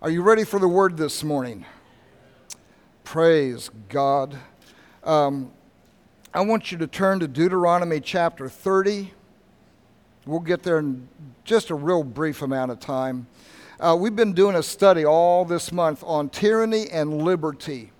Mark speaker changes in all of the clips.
Speaker 1: Are you ready for the word this morning? Praise God. I want you to turn to Deuteronomy chapter 30. We'll get there in just a real brief amount of time. We've been doing a study all this month on tyranny and liberty.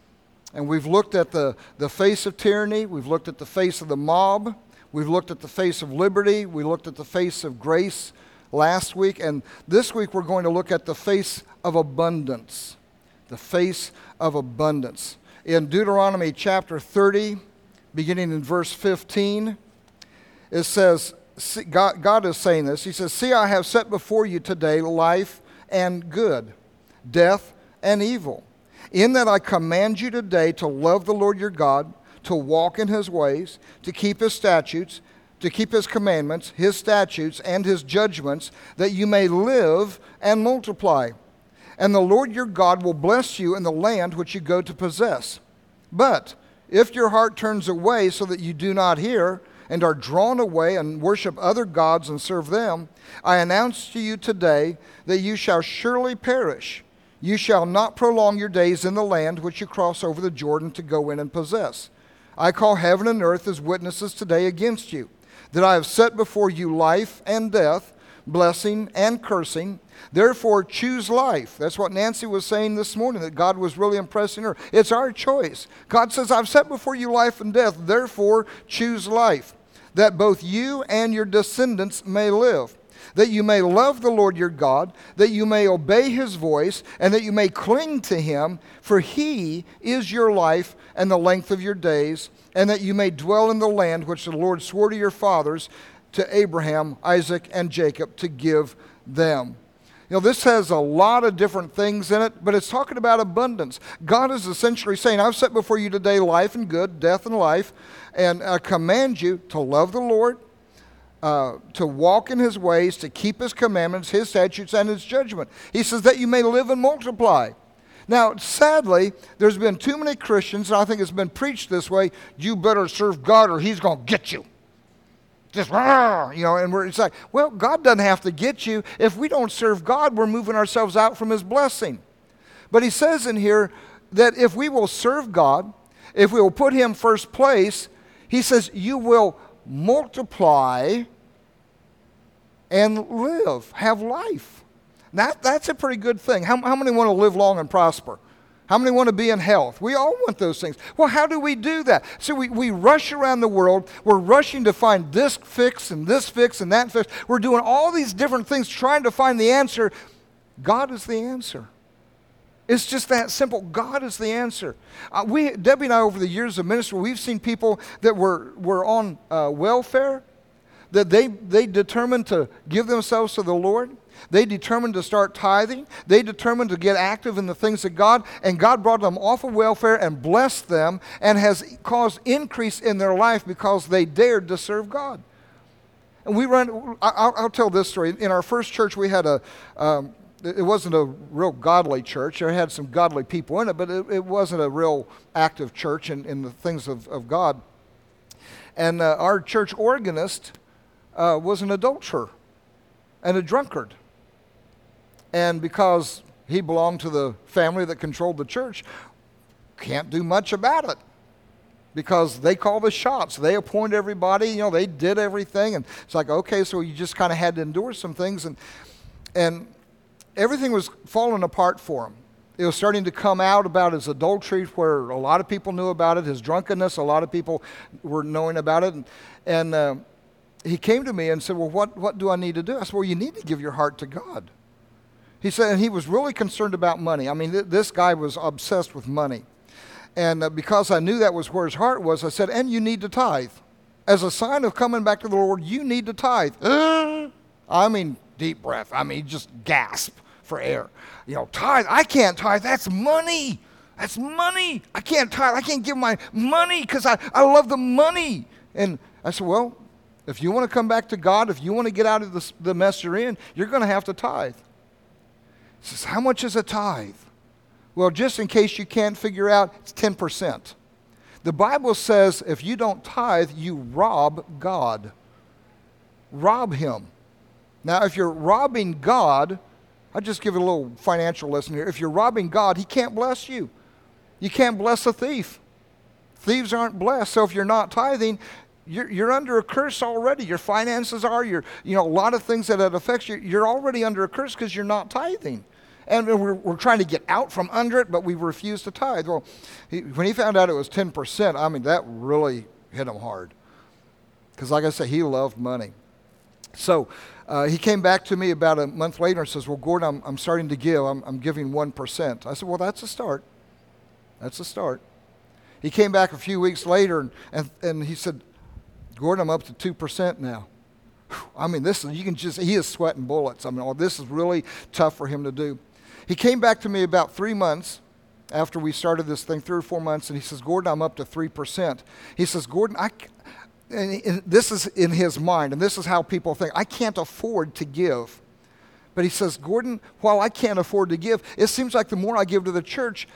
Speaker 1: And we've looked at the face of tyranny. We've looked at the face of the mob. We've looked at the face of liberty. We looked at the face of grace last week. And this week we're going to look at the face of abundance. The face of abundance. In Deuteronomy chapter 30, beginning in verse 15, it says, God is saying this. He says, "See, I have set before you today life and good, death and evil. In that I command you today to love the Lord your God, to walk in his ways, to keep his statutes, to keep his commandments, his statutes, and his judgments, that you may live and multiply. And the Lord your God will bless you in the land which you go to possess. But if your heart turns away so that you do not hear, and are drawn away and worship other gods and serve them, I announce to you today that you shall surely perish. You shall not prolong your days in the land which you cross over the Jordan to go in and possess. I call heaven and earth as witnesses today against you, that I have set before you life and death, blessing and cursing. Therefore choose life." That's what Nancy was saying this morning, that God was really impressing her. It's our choice. God says, "I've set before you life and death, therefore choose life, that both you and your descendants may live, that you may love the Lord your God, that you may obey his voice, and that you may cling to him, for he is your life and the length of your days, and that you may dwell in the land which the Lord swore to your fathers, to Abraham, Isaac, and Jacob, to give them." You know, this has a lot of different things in it, but it's talking about abundance. God is essentially saying, "I've set before you today life and good, death and life, and I command you to love the Lord, to walk in his ways, to keep his commandments, his statutes, and his judgment." He says that you may live and multiply. Now, sadly, there's been too many Christians, and I think it's been preached this way: you better serve God or he's going to get you. Just, and it's like, well, God doesn't have to get you. If we don't serve God, we're moving ourselves out from his blessing. But he says in here that if we will serve God, if we will put him first place, he says you will multiply and live, have life. That's a pretty good thing. How many want to live long and prosper? How many want to be in health? We all want those things. Well, how do we do that? So we rush around the world. We're rushing to find this fix and that fix. We're doing all these different things trying to find the answer. God is the answer. It's just that simple. God is the answer. Debbie and I, over the years of ministry, we've seen people that were on welfare, that they determined to give themselves to the Lord. They determined to start tithing. They determined to get active in the things of God. And God brought them off of welfare and blessed them and has caused increase in their life because they dared to serve God. And I'll tell this story. In our first church, we had it wasn't a real godly church. There had some godly people in it, but it wasn't a real active church in the things of God. And our church organist was an adulterer and a drunkard. And because he belonged to the family that controlled the church, can't do much about it. Because they call the shots. They appoint everybody, they did everything. And it's like, okay, so you just kind of had to endure some things. And everything was falling apart for him. It was starting to come out about his adultery, where a lot of people knew about it. His drunkenness, a lot of people were knowing about it. And he came to me and said, "Well, what do I need to do?" I said, "Well, you need to give your heart to God." He said, and he was really concerned about money. I mean, this guy was obsessed with money. And because I knew that was where his heart was, I said, "And you need to tithe. As a sign of coming back to the Lord, you need to tithe." I mean, deep breath. I mean, just gasp for air. Tithe. I can't tithe. That's money. That's money. I can't tithe. I can't give my money because I love the money. And I said, "Well, if you want to come back to God, if you want to get out of the mess you're in, you're going to have to tithe." He says, "How much is a tithe?" Well, just in case you can't figure out, it's 10%. The Bible says if you don't tithe, you rob God. Rob him. Now, if you're robbing God, I'll just give you a little financial lesson here. If you're robbing God, he can't bless you. You can't bless a thief. Thieves aren't blessed. So if you're not tithing, you're under a curse already. Your finances are, a lot of things that it affects you. You're already under a curse because you're not tithing. And we're trying to get out from under it, but we refuse to tithe. Well, when he found out it was 10%, that really hit him hard. Because like I said, he loved money. So he came back to me about a month later and says, well, Gordon, I'm starting to give. I'm giving 1%. I said, well, that's a start. That's a start. He came back a few weeks later and he said, Gordon, I'm up to 2% now. He is sweating bullets. This is really tough for him to do. He came back to me about 3 months after we started this thing, 3 or 4 months, and he says, Gordon, I'm up to 3%. He says, Gordon, and this is in his mind, and this is how people think, I can't afford to give. But he says, Gordon, while I can't afford to give, it seems like the more I give to the church,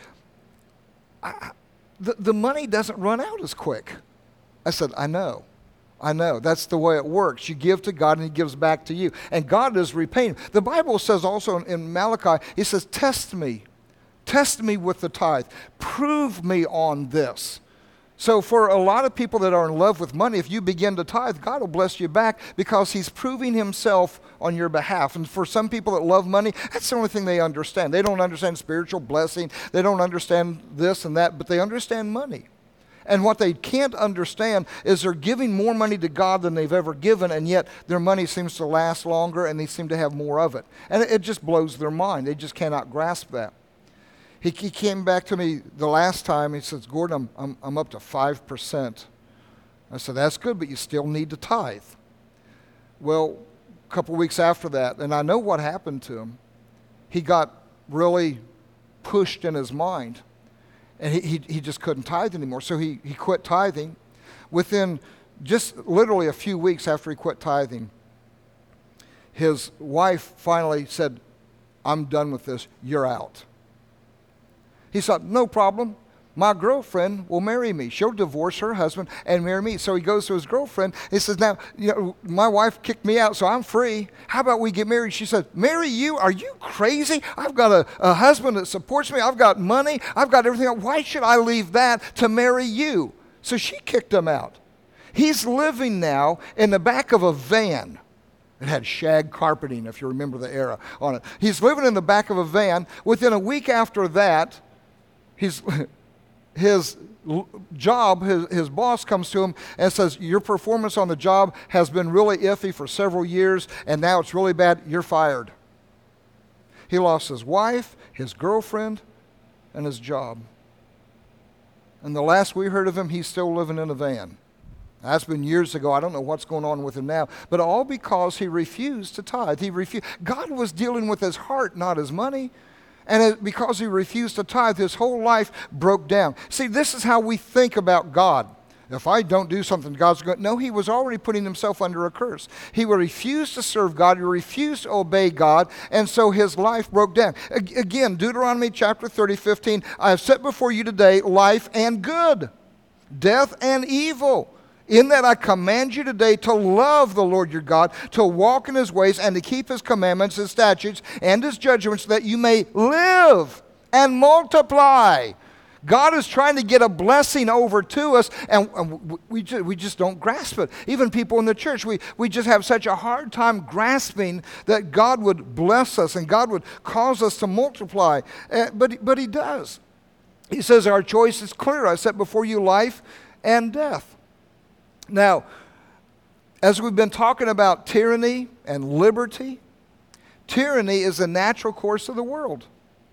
Speaker 1: the money doesn't run out as quick. I said, I know. That's the way it works. You give to God and he gives back to you. And God is repaying. The Bible says also in Malachi, he says, test me. Test me with the tithe. Prove me on this. So for a lot of people that are in love with money, if you begin to tithe, God will bless you back because he's proving himself on your behalf. And for some people that love money, that's the only thing they understand. They don't understand spiritual blessing. They don't understand this and that, but they understand money. And what they can't understand is they're giving more money to God than they've ever given, and yet their money seems to last longer and they seem to have more of it. And it just blows their mind. They just cannot grasp that. He came back to me the last time. He says, Gordon, I'm up to 5%. I said, that's good, but you still need to tithe. Well, a couple weeks after that, and I know what happened to him. He got really pushed in his mind. And he just couldn't tithe anymore. So he quit tithing. Within just literally a few weeks after he quit tithing, his wife finally said, I'm done with this. You're out. He said, no problem. My girlfriend will marry me. She'll divorce her husband and marry me. So he goes to his girlfriend. He says, now, my wife kicked me out, so I'm free. How about we get married? She said, marry you? Are you crazy? I've got a husband that supports me. I've got money. I've got everything. Why should I leave that to marry you? So she kicked him out. He's living now in the back of a van. It had shag carpeting, if you remember the era, on it. He's living in the back of a van. Within a week after that, his job, his boss comes to him and says, your performance on the job has been really iffy for several years, and now it's really bad. You're fired. He lost his wife, his girlfriend, and his job. And the last we heard of him, he's still living in a van. That's been years ago. I don't know what's going on with him now. But all because he refused to tithe. God was dealing with his heart, not his money. And because he refused to tithe, his whole life broke down. See, this is how we think about God. If I don't do something, God's going to... No, he was already putting himself under a curse. He refused to serve God. He refused to obey God. And so his life broke down. Again, Deuteronomy chapter 30:15, I have set before you today life and good, death and evil. In that I command you today to love the Lord your God, to walk in his ways, and to keep his commandments, his statutes, and his judgments, that you may live and multiply. God is trying to get a blessing over to us, and we just don't grasp it. Even people in the church, we just have such a hard time grasping that God would bless us and God would cause us to multiply. But he does. He says our choice is clear. I set before you life and death. Now, as we've been talking about tyranny and liberty, tyranny is the natural course of the world.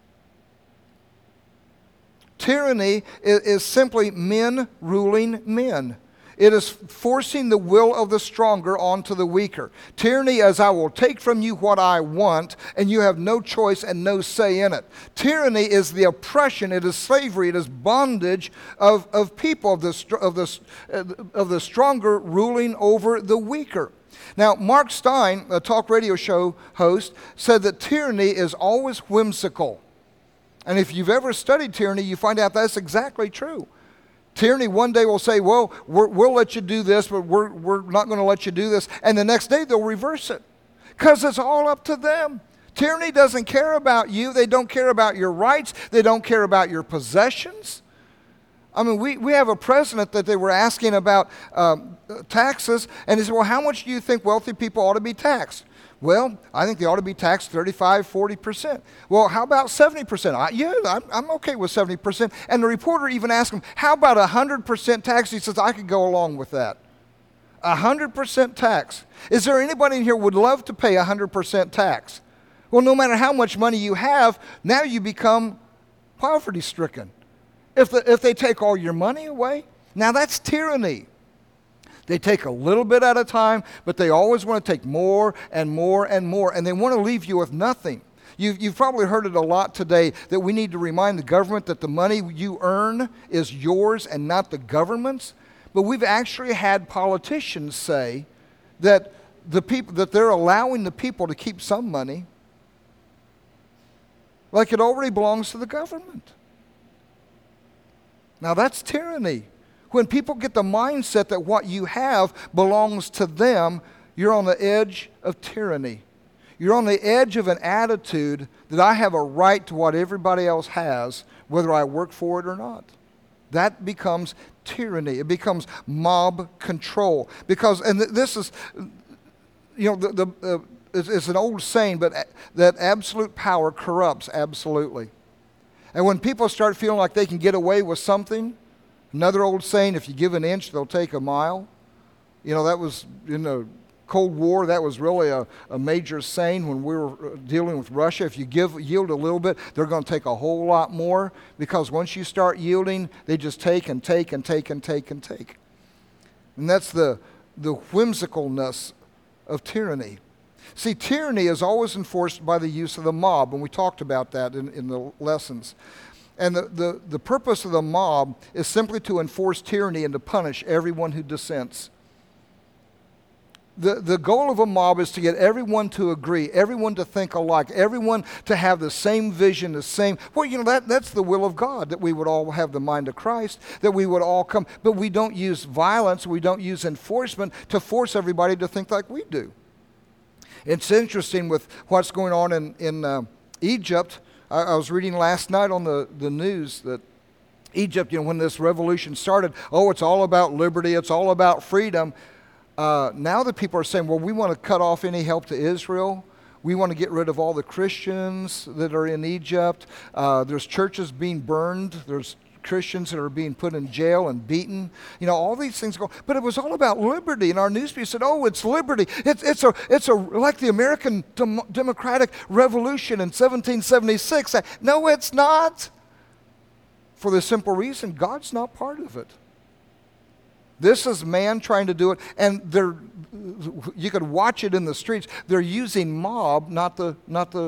Speaker 1: Tyranny is simply men ruling men. It is forcing the will of the stronger onto the weaker. Tyranny is, I will take from you what I want, and you have no choice and no say in it. Tyranny is the oppression, it is slavery, it is bondage of people, of the stronger ruling over the weaker. Now, Mark Stein, a talk radio show host, said that tyranny is always whimsical. And if you've ever studied tyranny, you find out that's exactly true. Tyranny one day will say, well, we'll let you do this, but we're not going to let you do this. And the next day they'll reverse it because it's all up to them. Tyranny doesn't care about you. They don't care about your rights. They don't care about your possessions. I mean, we have a president that they were asking about taxes, and he said, well, how much do you think wealthy people ought to be taxed? Well, I think they ought to be taxed 35, 40%. Well, how about 70%? I'm okay with 70%. And the reporter even asked him, how about 100% tax? He says, I could go along with that. 100% tax. Is there anybody in here who would love to pay 100% tax? Well, no matter how much money you have, now you become poverty-stricken. If they take all your money away, now that's tyranny. They take a little bit at a time, but they always want to take more and more and more, and they want to leave you with nothing. You've probably heard it a lot today that we need to remind the government that the money you earn is yours and not the government's. But we've actually had politicians say that they're allowing the people to keep some money like it already belongs to the government. Now that's tyranny. When people get the mindset that what you have belongs to them, you're on the edge of tyranny. You're on the edge of an attitude that I have a right to what everybody else has, whether I work for it or not. That becomes tyranny. It becomes mob control. Because, and this is, it's an old saying, but that absolute power corrupts absolutely. And when people start feeling like they can get away with something, another old saying, if you give an inch, they'll take a mile. That was in the Cold War. That was really a major saying when we were dealing with Russia. If you yield a little bit, they're going to take a whole lot more, because once you start yielding, they just take and take and take and take and take. And that's the whimsicalness of tyranny. See, tyranny is always enforced by the use of the mob, and we talked about that in the lessons. And the purpose of the mob is simply to enforce tyranny and to punish everyone who dissents. The goal of a mob is to get everyone to agree, everyone to think alike, everyone to have the same vision, the same. Well, that's the will of God, that we would all have the mind of Christ, that we would all come. But we don't use violence, we don't use enforcement to force everybody to think like we do. It's interesting with what's going on in Egypt. I was reading last night on the news that Egypt, when this revolution started, it's all about liberty, it's all about freedom. Now the people are saying, well, we want to cut off any help to Israel. We want to get rid of all the Christians that are in Egypt. There's churches being burned. There's Christians that are being put in jail and beaten. All these things go. But it was all about liberty. And our newspaper said, it's liberty. It's like the American Democratic Revolution in 1776. No, it's not. For the simple reason, God's not part of it. This is man trying to do it, and you could watch it in the streets. They're using mob, not the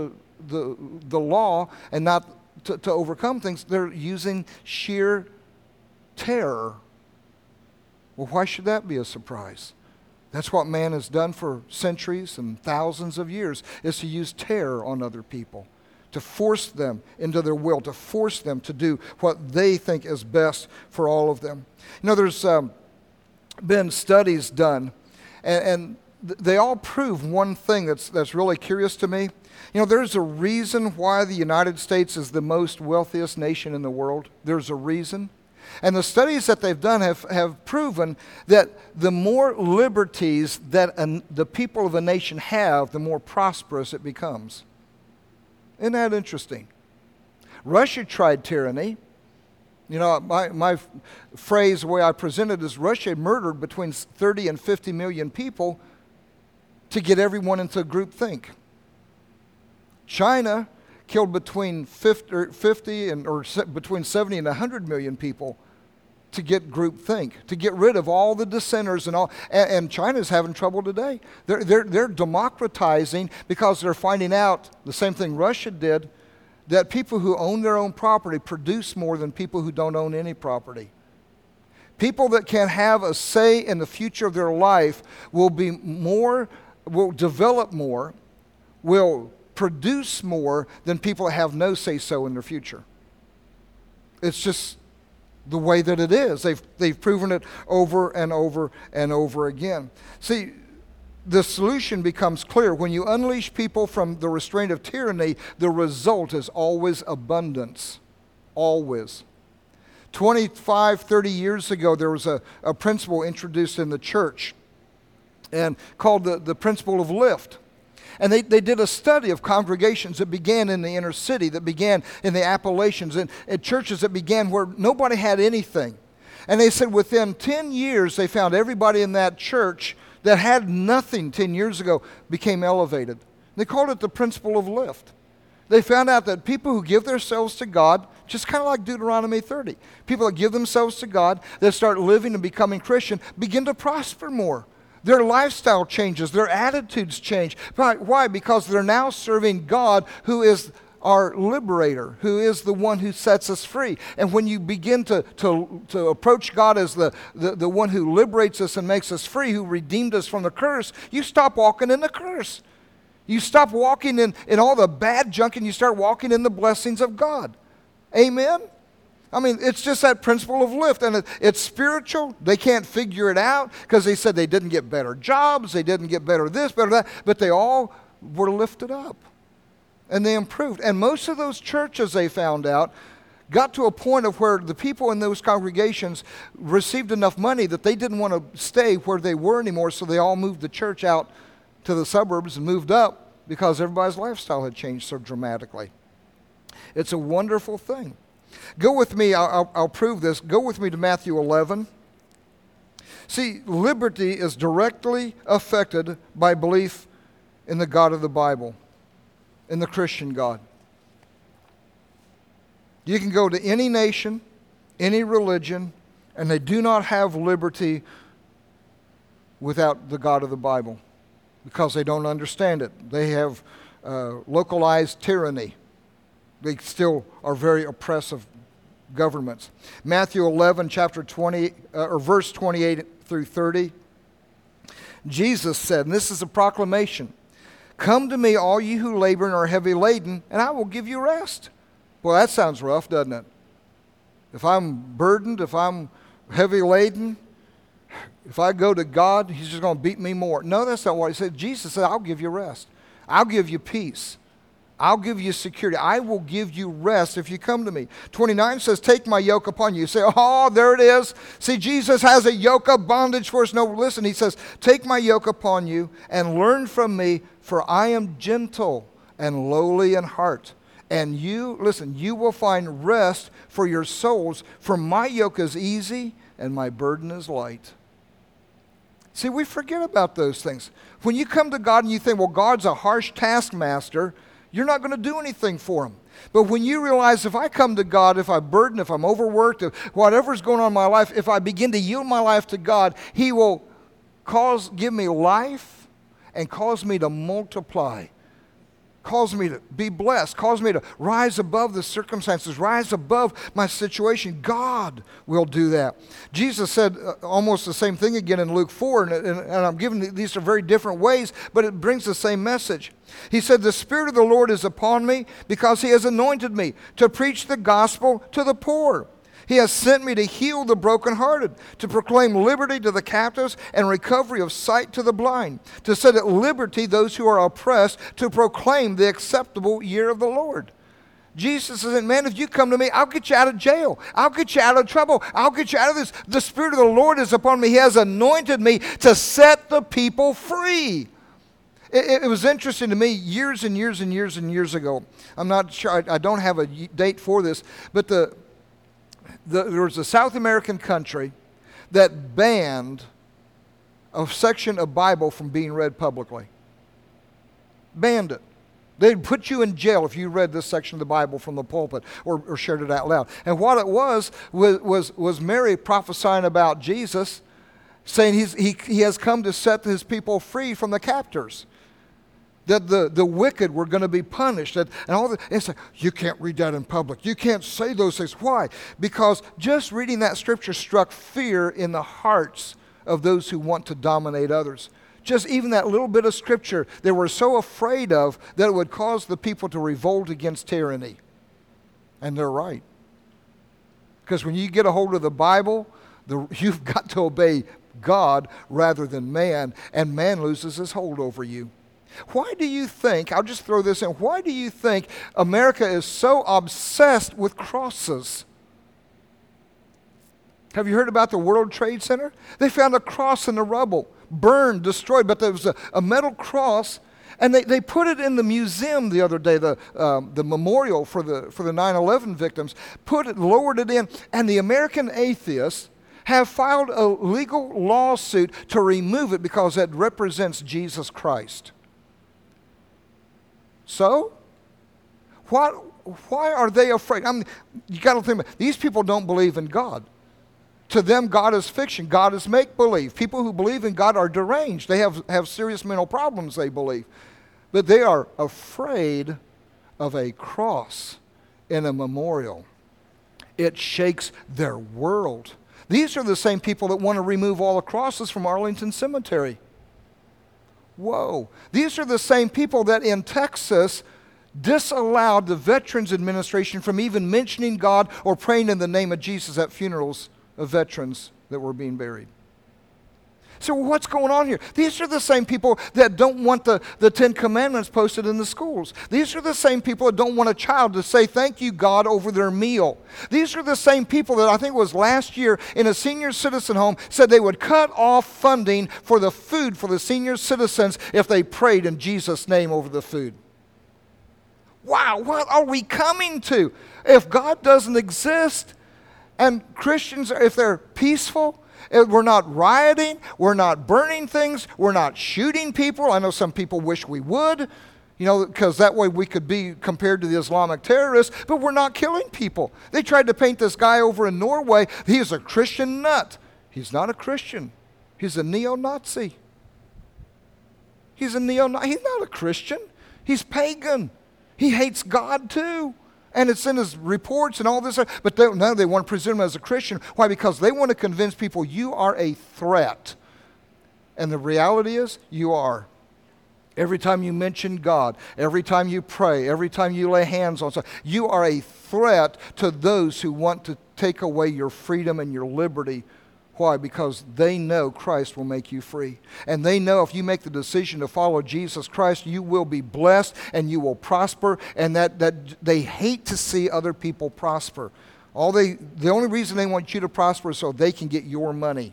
Speaker 1: law, and not to overcome things. They're using sheer terror. Well, why should that be a surprise? That's what man has done for centuries and thousands of years, is to use terror on other people, to force them into their will, to force them to do what they think is best for all of them. There's been studies done, and they all prove one thing that's really curious to me. There's a reason why the United States is the most wealthiest nation in the world. There's a reason. And the studies that they've done have proven that the more liberties that the people of a nation have, the more prosperous it becomes. Isn't that interesting? Russia tried tyranny. My phrase, the way I present it, is Russia murdered between 30 and 50 million people to get everyone into groupthink. China killed between 50 or between 70 and 100 million people to get groupthink, to get rid of all the dissenters and all. And China's having trouble today. They're democratizing because they're finding out the same thing Russia did, that people who own their own property produce more than people who don't own any property. People that can have a say in the future of their life will develop more, will produce more than people that have no say-so in their future. It's just the way that it is. They've proven it over and over and over again. See, the solution becomes clear. When you unleash people from the restraint of tyranny, the result is always abundance. Always. 25, 30 years ago, there was a principle introduced in the church and called the principle of lift. And they did a study of congregations that began in the inner city, that began in the Appalachians, and churches that began where nobody had anything. And they said within 10 years, they found everybody in that church that had nothing 10 years ago became elevated. They called it the principle of lift. They found out that people who give themselves to God, just kind of like Deuteronomy 30, people that give themselves to God, that start living and becoming Christian, begin to prosper more. Their lifestyle changes, their attitudes change. Why? Because they're now serving God, who is our liberator, who is the one who sets us free. And when you begin to approach God as the one who liberates us and makes us free, who redeemed us from the curse, you stop walking in the curse. You stop walking in all the bad junk and you start walking in the blessings of God. Amen? I mean, it's just that principle of lift, and it's spiritual. They can't figure it out because they said they didn't get better jobs, they didn't get better this, better that, but they all were lifted up, and they improved. And most of those churches, they found out, got to a point of where the people in those congregations received enough money that they didn't want to stay where they were anymore, so they all moved the church out to the suburbs and moved up because everybody's lifestyle had changed so dramatically. It's a wonderful thing. Go with me, I'll prove this. Go with me to Matthew 11. See, liberty is directly affected by belief in the God of the Bible, in the Christian God. You can go to any nation, any religion, and they do not have liberty without the God of the Bible because they don't understand it. They have localized tyranny. They still are very oppressive governments. Matthew 11, chapter 20, or verse 28 through 30. Jesus said, and this is a proclamation, "Come to me, all you who labor and are heavy laden, and I will give you rest." Well, that sounds rough, doesn't it? If I'm burdened, if I'm heavy laden, if I go to God, He's just going to beat me more. No, that's not what He said. Jesus said, I'll give you rest. I'll give you peace. I'll give you security. I will give you rest if you come to me. 29 says, "Take my yoke upon you." You say, oh, there it is. See, Jesus has a yoke of bondage for us. No, listen, He says, "Take my yoke upon you and learn from me, for I am gentle and lowly in heart. And you, listen, you will find rest for your souls, for my yoke is easy and my burden is light." See, we forget about those things. When you come to God and you think, well, God's a harsh taskmaster, you're not going to do anything for Him. But when you realize if I come to God, if I'm burdened, if I'm overworked, if whatever's going on in my life, if I begin to yield my life to God, He will give me life and cause me to multiply, cause me to be blessed, cause me to rise above the circumstances, rise above my situation. God will do that. Jesus said almost the same thing again in Luke 4, and I'm giving these are very different ways, but it brings the same message. He said, "The Spirit of the Lord is upon me because He has anointed me to preach the gospel to the poor. He has sent me to heal the brokenhearted, to proclaim liberty to the captives and recovery of sight to the blind, to set at liberty those who are oppressed, to proclaim the acceptable year of the Lord." Jesus says, man, if you come to me, I'll get you out of jail. I'll get you out of trouble. I'll get you out of this. The Spirit of the Lord is upon me. He has anointed me to set the people free. It was interesting to me years and years and years and years ago. I'm not sure, I don't have a date for this, but there was a South American country that banned a section of Bible from being read publicly. Banned it. They'd put you in jail if you read this section of the Bible from the pulpit or shared it out loud. And what it was Mary prophesying about Jesus, saying he has come to set His people free from the captors. That the wicked were going to be punished. And all that. It's like, you can't read that in public. You can't say those things. Why? Because just reading that scripture struck fear in the hearts of those who want to dominate others. Just even that little bit of scripture they were so afraid of that it would cause the people to revolt against tyranny. And they're right. Because when you get a hold of the Bible, you've got to obey God rather than man, and man loses his hold over you. Why do you think, I'll just throw this in, why do you think America is so obsessed with crosses? Have you heard about the World Trade Center? They found a cross in the rubble, burned, destroyed, but there was a metal cross, and they put it in the museum the other day, the memorial for the 9/11 victims, lowered it in, and the American atheists have filed a legal lawsuit to remove it because it represents Jesus Christ. So, why are they afraid? I mean, you got to think about it. These people don't believe in God. To them, God is fiction. God is make-believe. People who believe in God are deranged. They have serious mental problems, they believe. But they are afraid of a cross in a memorial. It shakes their world. These are the same people that want to remove all the crosses from Arlington Cemetery. Whoa. These are the same people that in Texas disallowed the Veterans Administration from even mentioning God or praying in the name of Jesus at funerals of veterans that were being buried. So what's going on here? These are the same people that don't want the Ten Commandments posted in the schools. These are the same people that don't want a child to say thank you, God, over their meal. These are the same people that I think it was last year in a senior citizen home said they would cut off funding for the food for the senior citizens if they prayed in Jesus' name over the food. Wow, what are we coming to? If God doesn't exist and Christians, if they're peaceful, we're not rioting, we're not burning things, we're not shooting people. I know some people wish we would, because that way we could be compared to the Islamic terrorists, but we're not killing people. They tried to paint this guy over in Norway. He is a Christian nut. He's not a Christian. He's a neo-Nazi. He's not a Christian. He's pagan. He hates God too. And it's in his reports and all this. But they want to present him as a Christian. Why? Because they want to convince people you are a threat. And the reality is, you are. Every time you mention God, every time you pray, every time you lay hands on someone, you are a threat to those who want to take away your freedom and your liberty. Why? Because they know Christ will make you free. And they know if you make the decision to follow Jesus Christ, you will be blessed and you will prosper, and that they hate to see other people prosper. The only reason they want you to prosper is so they can get your money.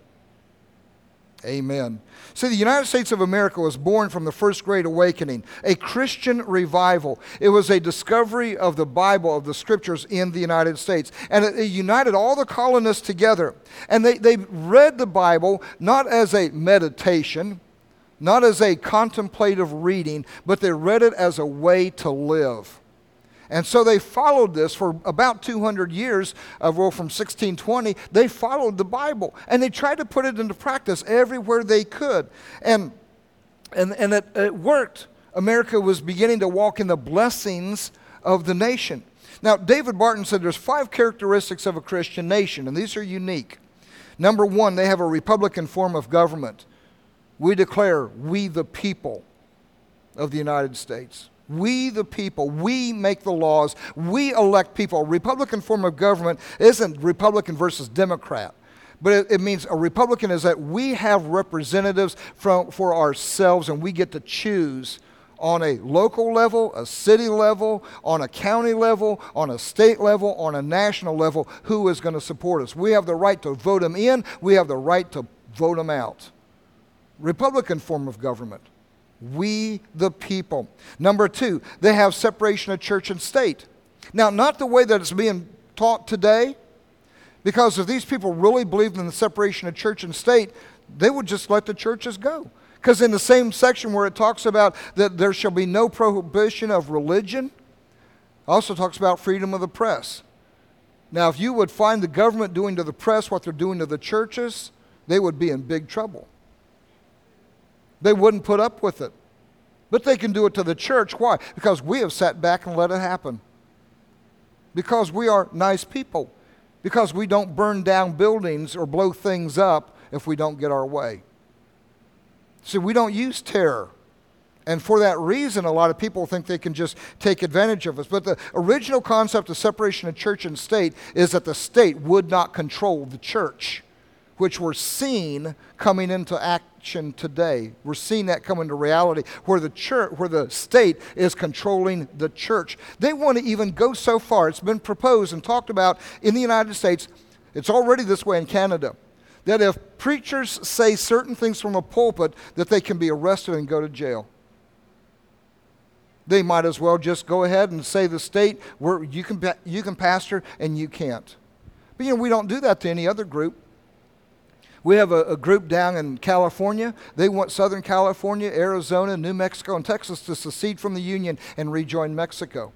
Speaker 1: Amen. See, the United States of America was born from the First Great Awakening, a Christian revival. It was a discovery of the Bible, of the Scriptures in the United States. And it united all the colonists together. And they read the Bible not as a meditation, not as a contemplative reading, but they read it as a way to live. And so they followed this for about 200 years, from 1620. They followed the Bible, and they tried to put it into practice everywhere they could. And it worked. America was beginning to walk in the blessings of the nation. Now, David Barton said there's 5 characteristics of a Christian nation, and these are unique. Number 1, they have a republican form of government. We declare, we the people of the United States. We the people, we make the laws, we elect people. A Republican form of government isn't Republican versus Democrat, but it means a Republican is that we have representatives for ourselves, and we get to choose on a local level, a city level, on a county level, on a state level, on a national level, who is going to support us. We have the right to vote them in, we have the right to vote them out. Republican form of government. We the people. Number 2, they have separation of church and state. Now, not the way that it's being taught today, because if these people really believed in the separation of church and state, they would just let the churches go. Because in the same section where it talks about that there shall be no prohibition of religion, also talks about freedom of the press. Now, if you would find the government doing to the press what they're doing to the churches, they would be in big trouble. They wouldn't put up with it. But they can do it to the church. Why? Because we have sat back and let it happen. Because we are nice people. Because we don't burn down buildings or blow things up if we don't get our way. See, we don't use terror. And for that reason, a lot of people think they can just take advantage of us. But the original concept of separation of church and state is that the state would not control the church. which we're seeing coming into action today. We're seeing that come into reality, where the church, where the state is controlling the church. They want to even go so far. It's been proposed and talked about in the United States. It's already this way in Canada, that if preachers say certain things from a pulpit, that they can be arrested and go to jail. They might as well just go ahead and say the state, where you can pastor and you can't. But we don't do that to any other group. We have a group down in California. They want Southern California, Arizona, New Mexico, and Texas to secede from the Union and rejoin Mexico.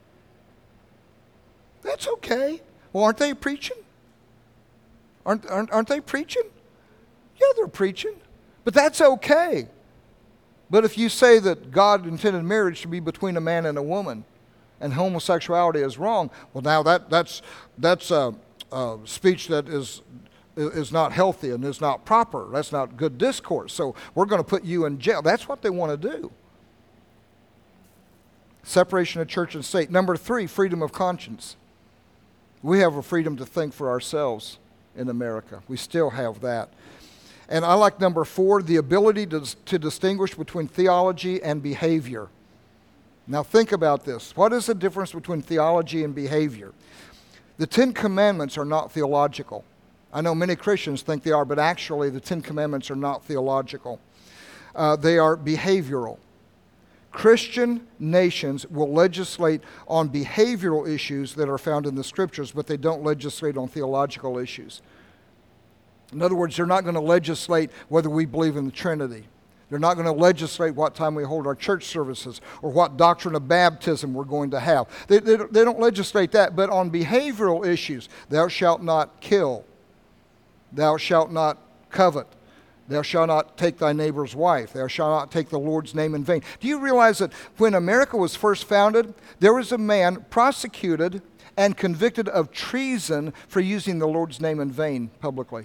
Speaker 1: That's okay. Well, aren't they preaching? Aren't they preaching? Yeah, they're preaching. But that's okay. But if you say that God intended marriage to be between a man and a woman, and homosexuality is wrong, well, now that's speech that is not healthy and is not proper. That's not good discourse. So we're going to put you in jail. That's what they want to do. Separation of church and state. Number 3, freedom of conscience. We have a freedom to think for ourselves in America. We still have that. And I like number 4, the ability to distinguish between theology and behavior. Now think about this. What is the difference between theology and behavior? The 10 Commandments are not theological. I know many Christians think they are, but actually the 10 Commandments are not theological. They are behavioral. Christian nations will legislate on behavioral issues that are found in the Scriptures, but they don't legislate on theological issues. In other words, they're not going to legislate whether we believe in the Trinity. They're not going to legislate what time we hold our church services or what doctrine of baptism we're going to have. They don't legislate that, but on behavioral issues, thou shalt not kill. Thou shalt not covet. Thou shalt not take thy neighbor's wife. Thou shalt not take the Lord's name in vain. Do you realize that when America was first founded, there was a man prosecuted and convicted of treason for using the Lord's name in vain publicly?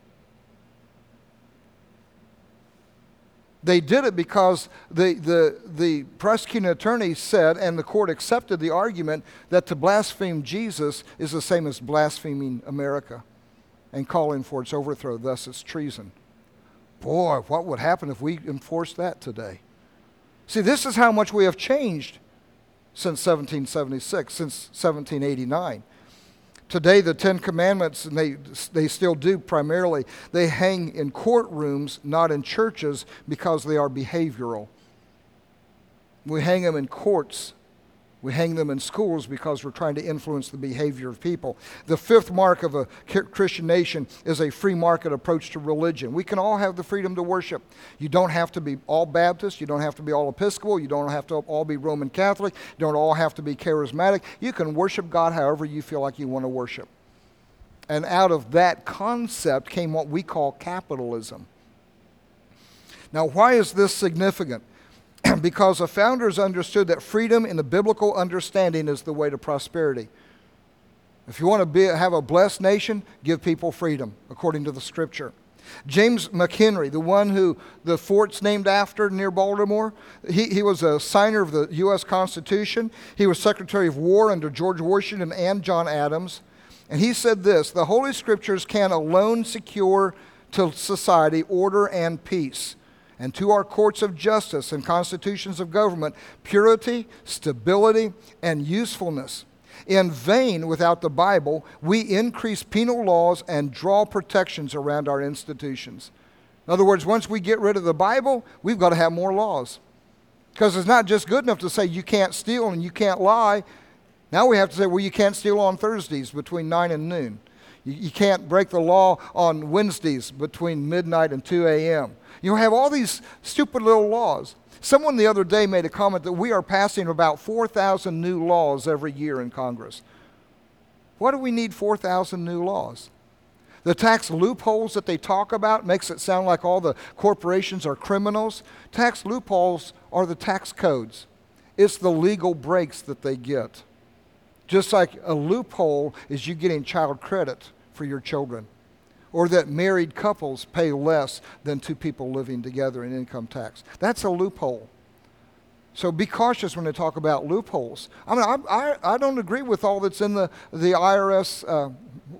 Speaker 1: They did it because the prosecuting attorney said, and the court accepted the argument, that to blaspheme Jesus is the same as blaspheming America and calling for its overthrow. Thus, it's treason. Boy, what would happen if we enforced that today? See, this is how much we have changed since 1776, since 1789. Today, the 10 Commandments, and they still do primarily, they hang in courtrooms, not in churches, because they are behavioral. We hang them in courts. We hang them in schools because we're trying to influence the behavior of people. The 5th mark of a Christian nation is a free market approach to religion. We can all have the freedom to worship. You don't have to be all Baptist. You don't have to be all Episcopal. You don't have to all be Roman Catholic. You don't all have to be charismatic. You can worship God however you feel like you want to worship. And out of that concept came what we call capitalism. Now, why is this significant? Because the founders understood that freedom in the biblical understanding is the way to prosperity. If you want to have a blessed nation, give people freedom, according to the Scripture. James McHenry, the one who the fort's named after near Baltimore, he was a signer of the U.S. Constitution. He was Secretary of War under George Washington and John Adams. And he said this: the Holy Scriptures can alone secure to society order and peace, and to our courts of justice and constitutions of government, purity, stability, and usefulness. In vain, without the Bible, we increase penal laws and draw protections around our institutions. In other words, once we get rid of the Bible, we've got to have more laws. Because it's not just good enough to say you can't steal and you can't lie. Now we have to say, well, you can't steal on Thursdays between 9 and noon. You can't break the law on Wednesdays between midnight and 2 a.m. You have all these stupid little laws. Someone the other day made a comment that we are passing about 4,000 new laws every year in Congress. Why do we need 4,000 new laws? The tax loopholes that they talk about makes it sound like all the corporations are criminals. Tax loopholes are the tax codes. It's the legal breaks that they get. Just like a loophole is you getting child credit for your children, or that married couples pay less than 2 people living together in income tax. That's a loophole. So be cautious when they talk about loopholes. I mean, I don't agree with all that's in the IRS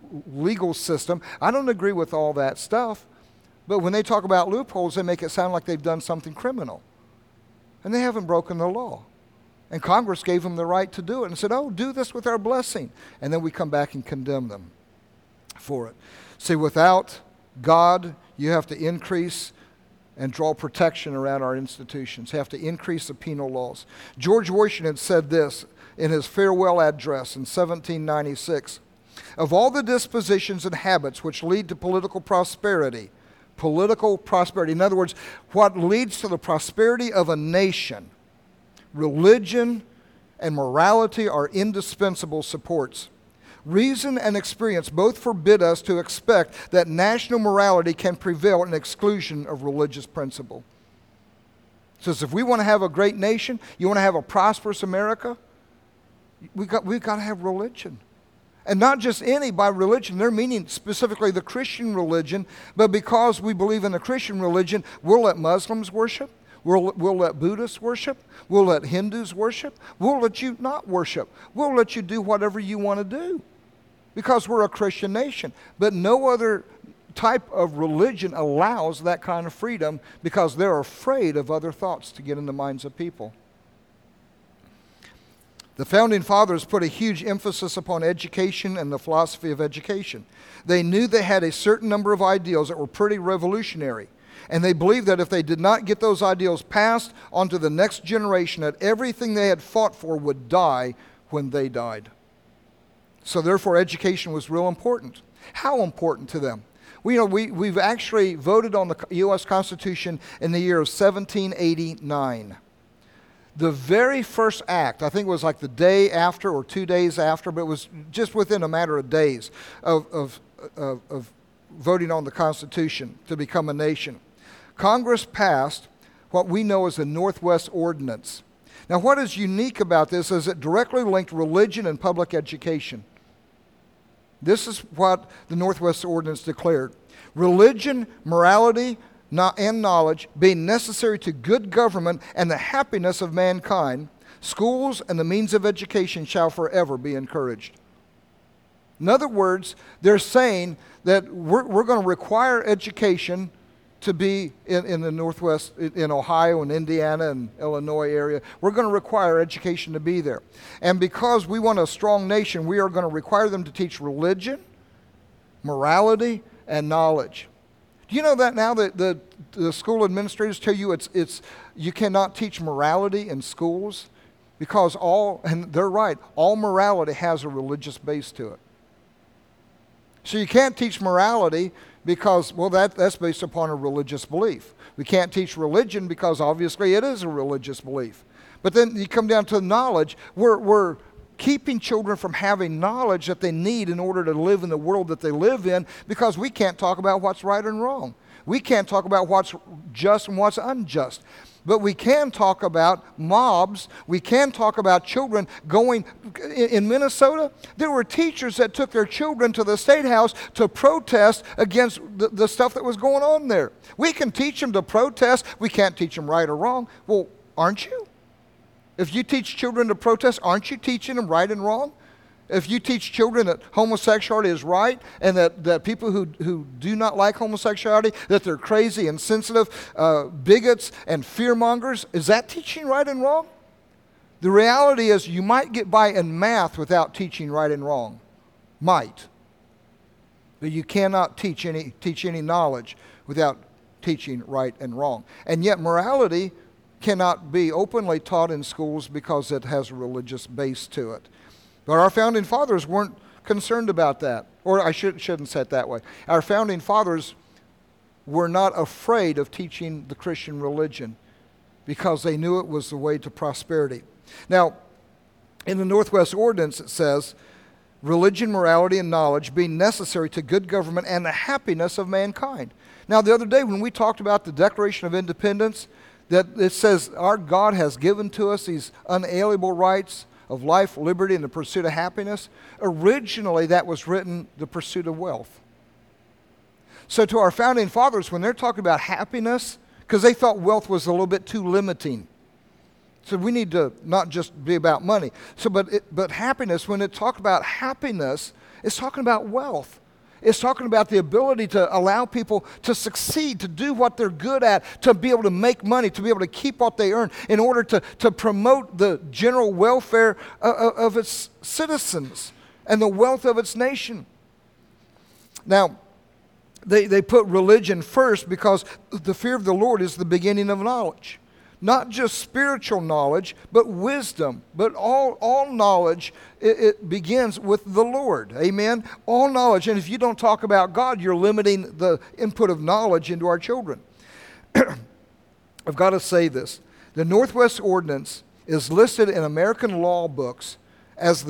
Speaker 1: legal system. I don't agree with all that stuff. But when they talk about loopholes, they make it sound like they've done something criminal. And they haven't broken the law. And Congress gave them the right to do it and said, oh, do this with our blessing. And then we come back and condemn them for it. See, without God, you have to increase and draw protection around our institutions. You have to increase the penal laws. George Washington said this in his farewell address in 1796. Of all the dispositions and habits which lead to political prosperity, in other words, what leads to the prosperity of a nation, religion and morality are indispensable supports. Reason and experience both forbid us to expect that national morality can prevail in exclusion of religious principle. It says if we want to have a great nation, you want to have a prosperous America, we've got to have religion. And not just any by religion, they're meaning specifically the Christian religion, but because we believe in the Christian religion, we'll let Muslims worship, we'll let Buddhists worship, we'll let Hindus worship, we'll let you not worship, we'll let you do whatever you want to do because we're a Christian nation. But no other type of religion allows that kind of freedom because they're afraid of other thoughts to get in the minds of people. The Founding Fathers put a huge emphasis upon education and the philosophy of education. They knew they had a certain number of ideals that were pretty revolutionary, and they believed that if they did not get those ideals passed on to the next generation, that everything they had fought for would die when they died. So therefore, education was real important. How important to them? We've actually voted on the U.S. Constitution in the year of 1789. The very first act, I think it was like the day after or 2 days after, but it was just within a matter of days of voting on the Constitution to become a nation. Congress passed what we know as the Northwest Ordinance. Now, what is unique about this is it directly linked religion and public education. This is what the Northwest Ordinance declared. Religion, morality, and knowledge being necessary to good government and the happiness of mankind, schools and the means of education shall forever be encouraged. In other words, they're saying that we're going to require education to be in the Northwest, in Ohio and Indiana and Illinois area. We're going to require education to be there. And because we want a strong nation, we are going to require them to teach religion, morality, and knowledge. Do you know that now that the school administrators tell you you cannot teach morality in schools because and they're right, all morality has a religious base to it. So you can't teach morality because, well, that's based upon a religious belief. We can't teach religion because obviously it is a religious belief. But then you come down to knowledge. We're keeping children from having knowledge that they need in order to live in the world that they live in because we can't talk about what's right and wrong. We can't talk about what's just and what's unjust. But we can talk about mobs. We can talk about children going. In Minnesota, there were teachers that took their children to the State House to protest against the stuff that was going on there. We can teach them to protest. We can't teach them right or wrong. Well, aren't you? If you teach children to protest, aren't you teaching them right and wrong? If you teach children that homosexuality is right and that people who do not like homosexuality, that they're crazy and sensitive, bigots and fearmongers, is that teaching right and wrong? The reality is you might get by in math without teaching right and wrong. Might. But you cannot teach any knowledge without teaching right and wrong. And yet morality cannot be openly taught in schools because it has a religious base to it. But our Founding Fathers weren't concerned about that. Or I shouldn't say it that way. Our Founding Fathers were not afraid of teaching the Christian religion because they knew it was the way to prosperity. Now, in the Northwest Ordinance it says, religion, morality, and knowledge being necessary to good government and the happiness of mankind. Now, the other day when we talked about the Declaration of Independence, that it says our God has given to us these unalienable rights of life, liberty, and the pursuit of happiness. Originally, that was written, the pursuit of wealth. So to our Founding Fathers, when they're talking about happiness, because they thought wealth was a little bit too limiting. So we need to not just be about money. So, but happiness, when it talked about happiness, It's talking about wealth. It's talking about the ability to allow people to succeed, to do what they're good at, to be able to make money, to be able to keep what they earn in order to promote the general welfare of its citizens and the wealth of its nation. Now, they put religion first because the fear of the Lord is the beginning of knowledge. Not just spiritual knowledge, but wisdom. But all knowledge, it begins with the Lord. Amen? All knowledge. And if you don't talk about God, you're limiting the input of knowledge into our children. I've got to say this. The Northwest Ordinance is listed in American law books as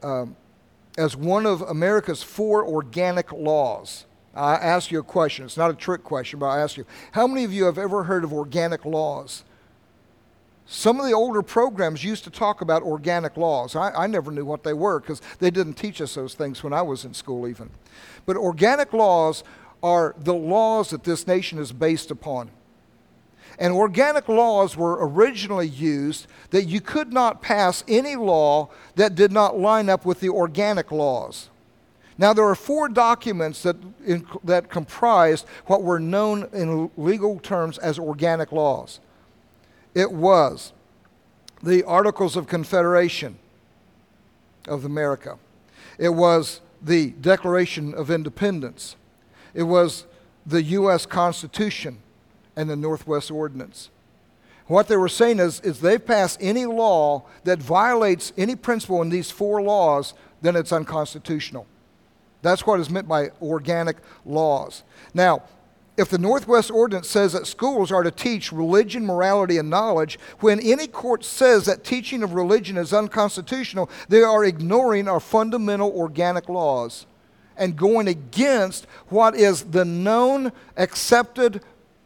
Speaker 1: one of America's 4 organic laws. I ask you a question. It's not a trick question, but I ask you, how many of you have ever heard of organic laws? Some of the older programs used to talk about organic laws. I never knew what they were because they didn't teach us those things when I was in school even. But organic laws are the laws that this nation is based upon. And organic laws were originally used that you could not pass any law that did not line up with the organic laws. Now, there are 4 documents that comprised what were known in legal terms as organic laws. It was the Articles of Confederation of America. It was the Declaration of Independence. It was the U.S. Constitution and the Northwest Ordinance. What they were saying is they pass any law that violates any principle in these 4 laws, then it's unconstitutional. That's what is meant by organic laws. Now, if the Northwest Ordinance says that schools are to teach religion, morality, and knowledge, when any court says that teaching of religion is unconstitutional, they are ignoring our fundamental organic laws and going against what is the known, accepted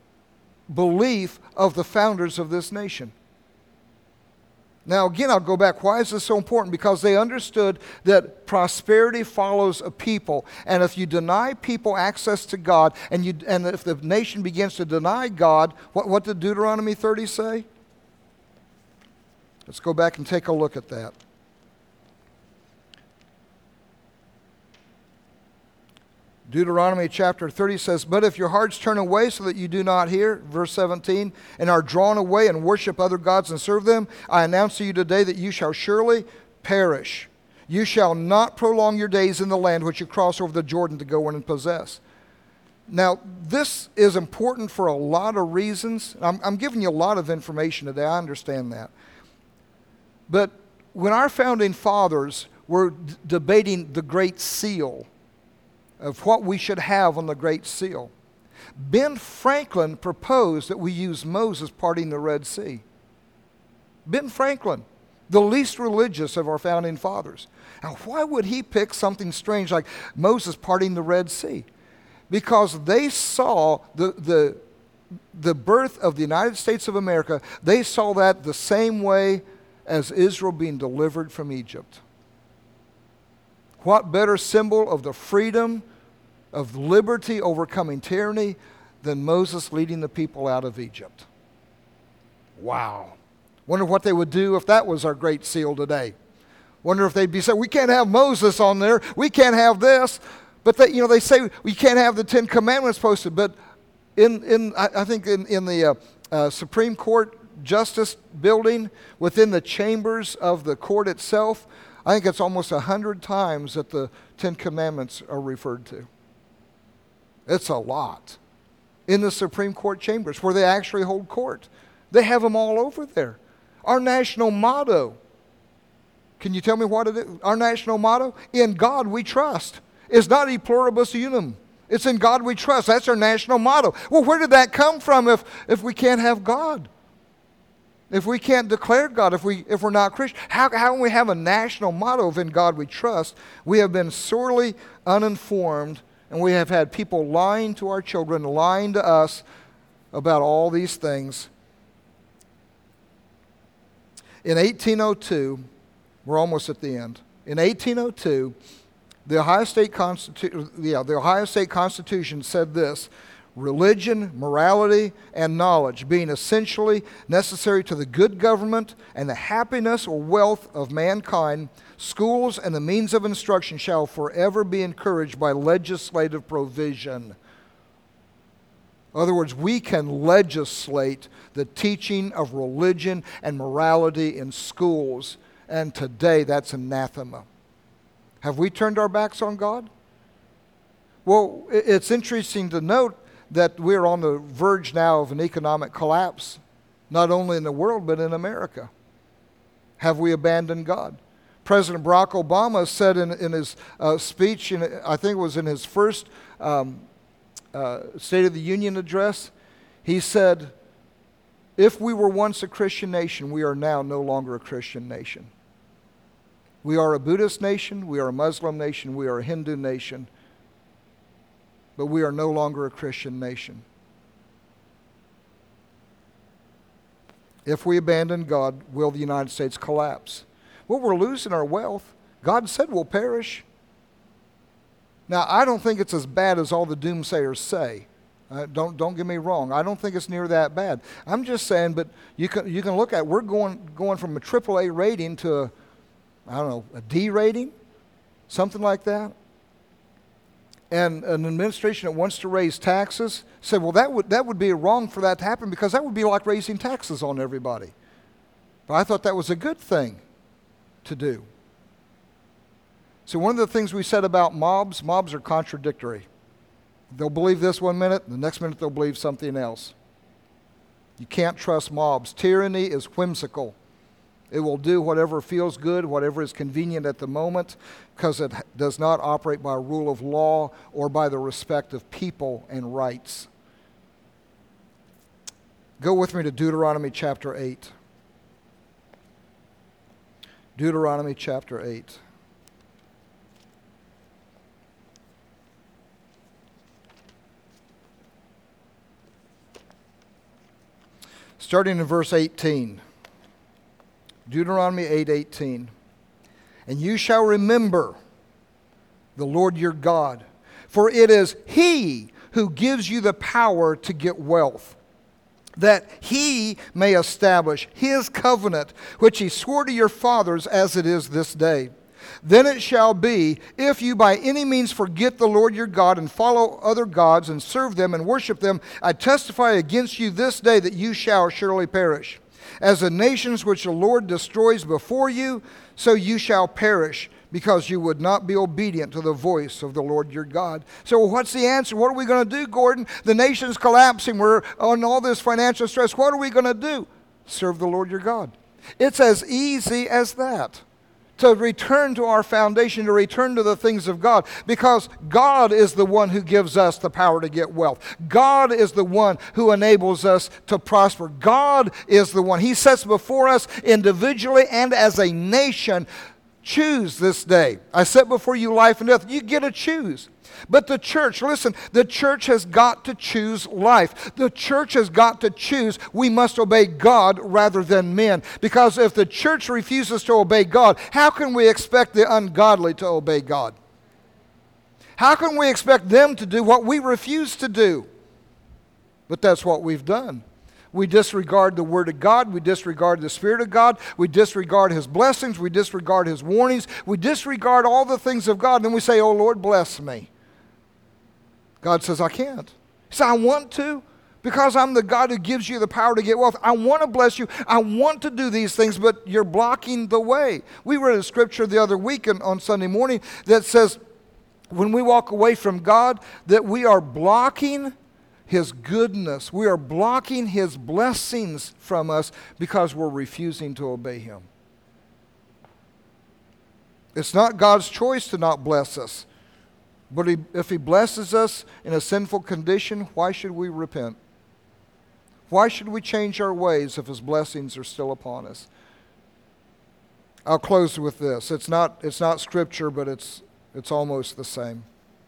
Speaker 1: belief of the founders of this nation. Now, again, I'll go back. Why is this so important? Because they understood that prosperity follows a people. And if you deny people access to God, and if the nation begins to deny God, what did Deuteronomy 30 say? Let's go back and take a look at that. Deuteronomy chapter 30 says, "But if your hearts turn away so that you do not hear," verse 17, "and are drawn away and worship other gods and serve them, I announce to you today that you shall surely perish. You shall not prolong your days in the land which you cross over the Jordan to go in and possess." Now, this is important for a lot of reasons. I'm giving you a lot of information today. I understand that. But when our founding fathers were debating the Great Seal, of what we should have on the Great Seal, Ben Franklin proposed that we use Moses parting the Red Sea. Ben Franklin, the least religious of our founding fathers. Now, why would he pick something strange like Moses parting the Red Sea? Because they saw the birth of the United States of America, they saw that the same way as Israel being delivered from Egypt. What better symbol of the freedom of liberty overcoming tyranny than Moses leading the people out of Egypt? Wow. Wonder what they would do if that was our Great Seal today. Wonder if they'd be saying, we can't have Moses on there, we can't have this. But they say we can't have the 10 Commandments posted. But I think in the Supreme Court Justice building, within the chambers of the court itself, I think it's almost 100 times that the 10 Commandments are referred to. It's a lot. In the Supreme Court chambers where they actually hold court. They have them all over there. Our national motto, can you tell me what it is? Our national motto? In God we trust. It's not e pluribus unum. It's in God we trust. That's our national motto. Well, where did that come from if we can't have God? If we can't declare God, if we're not Christian, how can we have a national motto of in God we trust? We have been sorely uninformed, and we have had people lying to our children, lying to us about all these things. In 1802, we're almost at the end. In 1802, the Ohio State Constitution said this: religion, morality, and knowledge, being essentially necessary to the good government and the happiness or wealth of mankind, schools and the means of instruction shall forever be encouraged by legislative provision. In other words, we can legislate the teaching of religion and morality in schools, and today that's anathema. Have we turned our backs on God? Well, it's interesting to note that we're on the verge now of an economic collapse, not only in the world, but in America. Have we abandoned God? President Barack Obama said in his speech, I think it was in his first State of the Union address, he said, if we were once a Christian nation, we are now no longer a Christian nation. We are a Buddhist nation, we are a Muslim nation, we are a Hindu nation, but we are no longer a Christian nation. If we abandon God, will the United States collapse? Well, we're losing our wealth. God said we'll perish. Now, I don't think it's as bad as all the doomsayers say. Don't get me wrong. I don't think it's near that bad. I'm just saying, but you can look at, we're going from a AAA rating to a D rating, something like that. And an administration that wants to raise taxes said, well, that would be wrong for that to happen because that would be like raising taxes on everybody. But I thought that was a good thing to do. So one of the things we said about mobs are contradictory. They'll believe this one minute, the next minute they'll believe something else. You can't trust mobs. Tyranny is whimsical. It will do whatever feels good, whatever is convenient at the moment, because it does not operate by a rule of law or by the respect of people and rights. Go with me to Deuteronomy chapter 8. Deuteronomy chapter 8. Starting in verse 18. Deuteronomy 8:18. And you shall remember the Lord your God, for it is He who gives you the power to get wealth, that He may establish His covenant, which He swore to your fathers as it is this day. Then it shall be, if you by any means forget the Lord your God and follow other gods and serve them and worship them, I testify against you this day that you shall surely perish. As the nations which the Lord destroys before you, so you shall perish, because you would not be obedient to the voice of the Lord your God. So what's the answer? What are we going to do, Gordon? The nation's collapsing. We're on all this financial stress. What are we going to do? Serve the Lord your God. It's as easy as that. To return to our foundation, to return to the things of God, because God is the one who gives us the power to get wealth. God is the one who enables us to prosper. God is the one. He sets before us individually and as a nation, choose this day. I set before you life and death. You get to choose. But the church, listen, the church has got to choose life. The church has got to choose we must obey God rather than men. Because if the church refuses to obey God, how can we expect the ungodly to obey God? How can we expect them to do what we refuse to do? But that's what we've done. We disregard the Word of God. We disregard the Spirit of God. We disregard His blessings. We disregard His warnings. We disregard all the things of God. And then we say, oh, Lord, bless me. God says, I can't. He says, I want to, because I'm the God who gives you the power to get wealth. I want to bless you. I want to do these things, but you're blocking the way. We read a scripture the other week on Sunday morning that says, when we walk away from God, that we are blocking His goodness. We are blocking His blessings from us because we're refusing to obey Him. It's not God's choice to not bless us. But if He blesses us in a sinful condition, why should we repent? Why should we change our ways if His blessings are still upon us? I'll close with this. It's not scripture, but it's almost the same.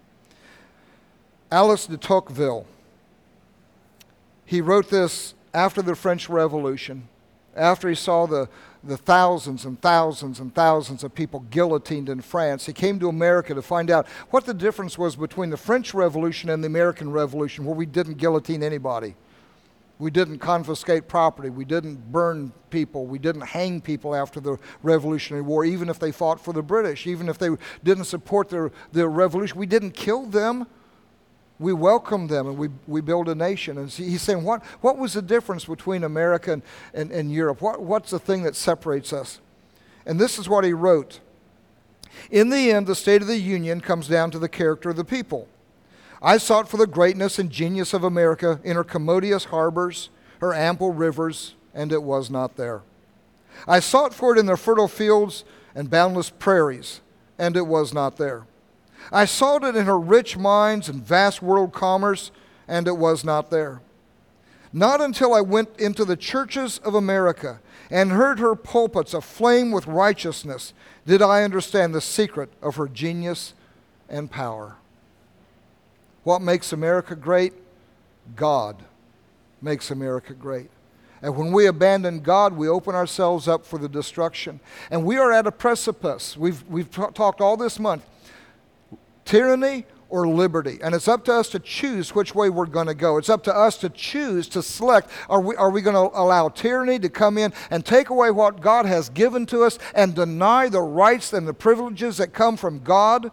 Speaker 1: Alice de Tocqueville, he wrote this after the French Revolution, after he saw the thousands and thousands and thousands of people guillotined in France. He came to America to find out what the difference was between the French Revolution and the American Revolution, where we didn't guillotine anybody. We didn't confiscate property. We didn't burn people. We didn't hang people after the Revolutionary War, even if they fought for the British, even if they didn't support the revolution. We didn't kill them. We welcomed them, and we built a nation. And he's saying, what was the difference between America and Europe? What's the thing that separates us? And this is what he wrote. In the end, the State of the Union comes down to the character of the people. I sought for the greatness and genius of America in her commodious harbors, her ample rivers, and it was not there. I sought for it in their fertile fields and boundless prairies, and it was not there. I sought it in her rich mines and vast world commerce, and it was not there. Not until I went into the churches of America and heard her pulpits aflame with righteousness did I understand the secret of her genius and power. What makes America great? God makes America great. And when we abandon God, we open ourselves up for the destruction. And we are at a precipice. We've talked all this month. Tyranny or liberty. And it's up to us to choose which way we're going to go. It's up to us to choose, to select. Are we going to allow tyranny to come in and take away what God has given to us and deny the rights and the privileges that come from God?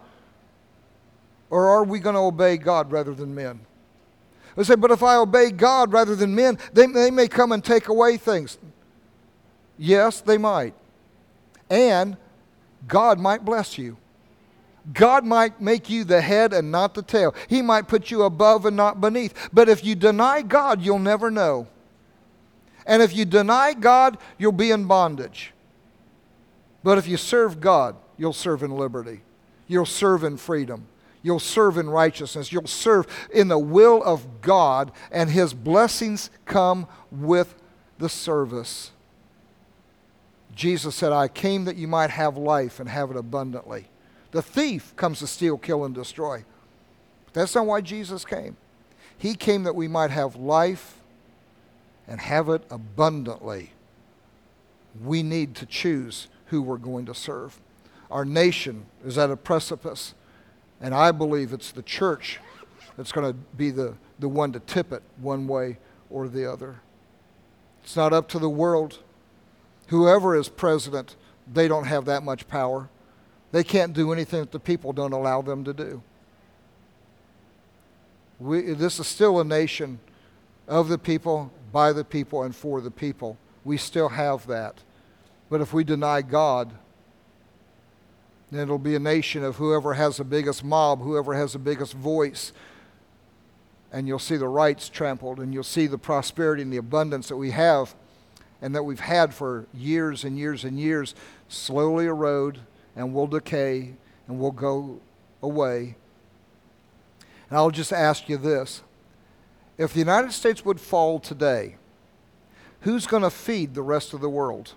Speaker 1: Or are we going to obey God rather than men? They say, but if I obey God rather than men, they may come and take away things. Yes, they might. And God might bless you. God might make you the head and not the tail. He might put you above and not beneath. But if you deny God, you'll never know. And if you deny God, you'll be in bondage. But if you serve God, you'll serve in liberty. You'll serve in freedom. You'll serve in righteousness. You'll serve in the will of God, and His blessings come with the service. Jesus said, I came that you might have life and have it abundantly. The thief comes to steal, kill, and destroy. But that's not why Jesus came. He came that we might have life and have it abundantly. We need to choose who we're going to serve. Our nation is at a precipice. And I believe it's the church that's going to be the one to tip it one way or the other. It's not up to the world. Whoever is president, they don't have that much power. They can't do anything that the people don't allow them to do. This is still a nation of the people, by the people, and for the people. We still have that. But if we deny God, then it'll be a nation of whoever has the biggest mob, whoever has the biggest voice. And you'll see the rights trampled, and you'll see the prosperity and the abundance that we have and that we've had for years and years and years slowly erode and will decay and will go away. And I'll just ask you this. If the United States would fall today, who's going to feed the rest of the world?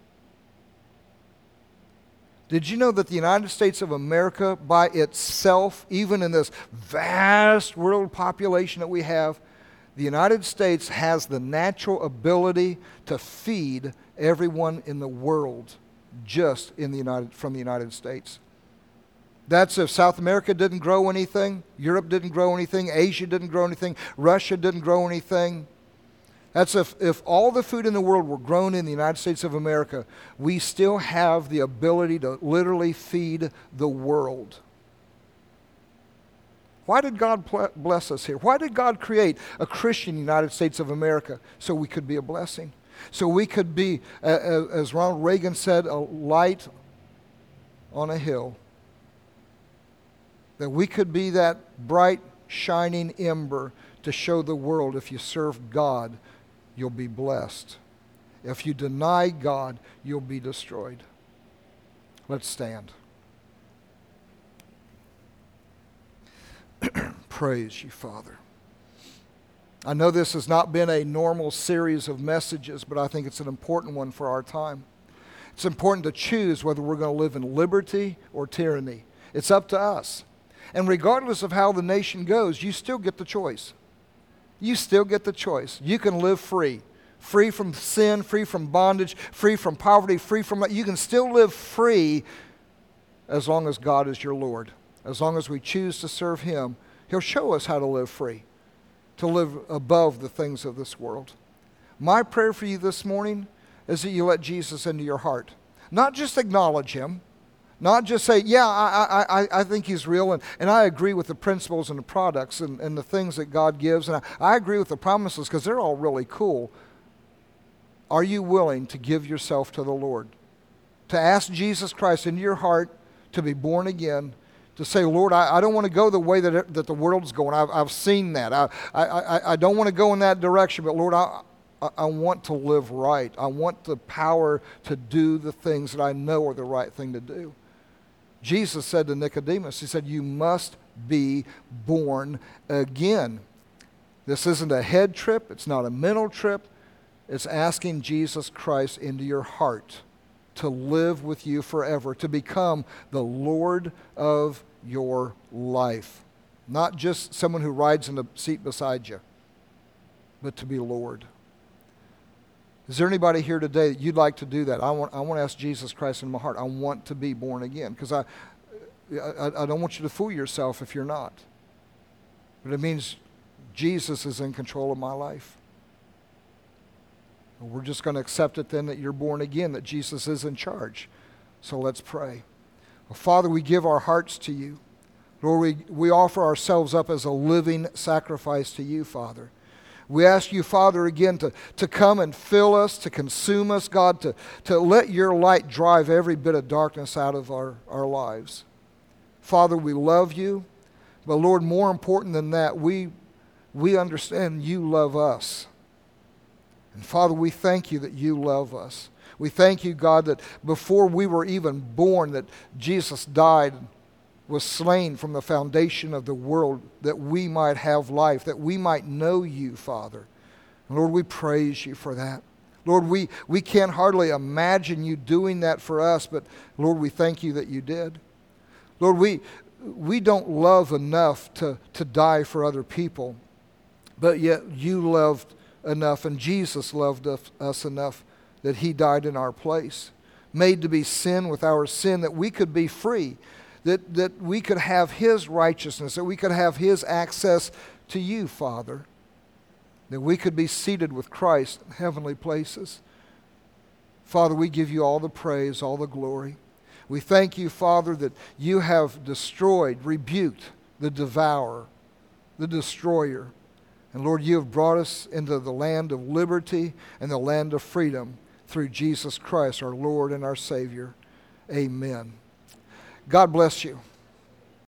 Speaker 1: Did you know that the United States of America by itself, even in this vast world population that we have, the United States has the natural ability to feed everyone in the world just from the United States. That's if South America didn't grow anything, Europe didn't grow anything, Asia didn't grow anything, Russia didn't grow anything. That's if all the food in the world were grown in the United States of America, we still have the ability to literally feed the world. Why did God bless us here? Why did God create a Christian United States of America? So we could be a blessing. So we could be, as Ronald Reagan said, a light on a hill. That we could be that bright, shining ember to show the world if you serve God, you'll be blessed. If you deny God, you'll be destroyed. Let's stand. Praise you, Father. I know this has not been a normal series of messages, but I think it's an important one for our time. It's important to choose whether we're going to live in liberty or tyranny. It's up to us. And regardless of how the nation goes, you still get the choice. You still get the choice. You can live free. free from sin, free from bondage, free from poverty, free from... You can still live free as long as God is your Lord. As long as we choose to serve Him, He'll show us how to live free, to live above the things of this world. My prayer for you this morning is that you let Jesus into your heart. Not just acknowledge Him, not just say, yeah, I think He's real, and I agree with the principles and the products and the things that God gives, and I agree with the promises because they're all really cool. Are you willing to give yourself to the Lord? To ask Jesus Christ into your heart, to be born again, to say, Lord, I don't want to go the way that the world's going. I've seen that. I don't want to go in that direction, but Lord, I want to live right. I want the power to do the things that I know are the right thing to do. Jesus said to Nicodemus, He said, you must be born again. This isn't a head trip. It's not a mental trip. It's asking Jesus Christ into your heart to live with you forever, to become the Lord of your life. Not just someone who rides in the seat beside you, but to be Lord. Is there anybody here today that you'd like to do that? I want to ask Jesus Christ in my heart. I want to be born again. Because I don't want you to fool yourself if you're not. But it means Jesus is in control of my life. We're just going to accept it then that you're born again, that Jesus is in charge. So let's pray. Well, Father, we give our hearts to you. Lord, we offer ourselves up as a living sacrifice to you, Father. We ask you, Father, again to come and fill us, to consume us, God, to let your light drive every bit of darkness out of our lives. Father, we love you, but Lord, more important than that, we understand you love us. And Father, we thank you that you love us. We thank you, God, that before we were even born, that Jesus died, was slain from the foundation of the world, that we might have life, that we might know you, Father. And Lord, we praise you for that. Lord, we can't hardly imagine you doing that for us, but Lord, we thank you that you did. Lord, we don't love enough to die for other people, but yet you loved enough, and Jesus loved us enough that he died in our place, made to be sin with our sin, that we could be free, that we could have his righteousness, that we could have his access to you, Father, that we could be seated with Christ in heavenly places. Father, we give you all the praise, all the glory. We thank you, Father, that you have destroyed, rebuked the devourer, the destroyer. And Lord, you have brought us into the land of liberty and the land of freedom through Jesus Christ, our Lord and our Savior. Amen. God bless you.